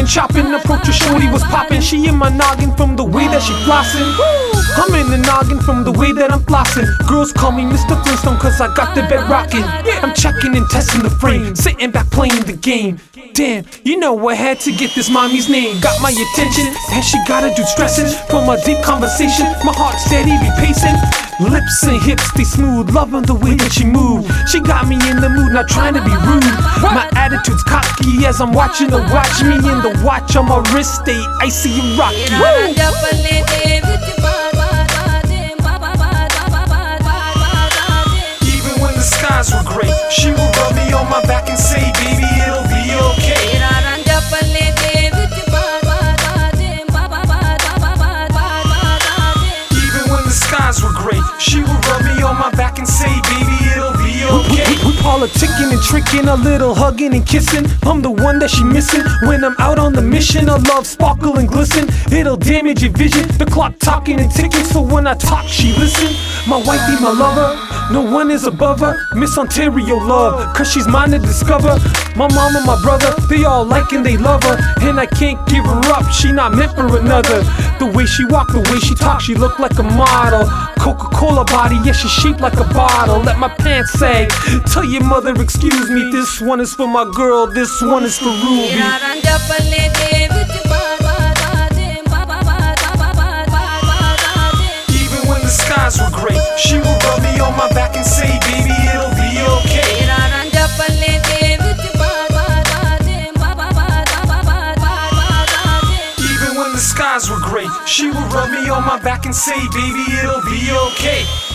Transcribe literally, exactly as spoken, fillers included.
chopping, approach a shorty was popping. She in my noggin from the way that she flossin'. I'm in the noggin from the way that I'm flossing. Girls call me Mister Flintstone cause I got the bed rockin'. I'm checking and testing the frame, sitting back playing the game. Damn, you know I had to get this mommy's name. Got my attention, and she gotta do stressin'. From a deep conversation, my heart steady be pacing. Lips and hips, they smooth, loving the way that she move. She got me in the mood, not trying to be rude. My attitude's cocky as I'm watching her watch me. In the watch on my wrist, stay icy and rocky. Woo! Even when the skies were gray, she would rub me on my back and say, baby, it'll be okay. Were great. She would rub me on my back and say, baby, it'll be okay. We, we, we politicking and tricking, a little hugging and kissing. I'm the one that she missing when I'm out on the mission. Her love sparkle and glisten, it'll damage your vision. The clock talking and ticking, so when I talk, she listen. My wifey, my lover, no one is above her. Miss Ontario love, cause she's mine to discover. My mom and my brother, they all like and they love her. And I can't give her up, she not meant for another. The way she walk, the way she talk, she look like a model. Coca-Cola body, yeah, she shaped like a bottle. Let my pants sag, tell your mother excuse me. This one is for my girl, this one is for Ruby. Even when the skies were gray, she would rub me on my back and say, baby, it'll be okay. Even when the skies were gray, she would rub me on my back and say, baby, it'll be okay.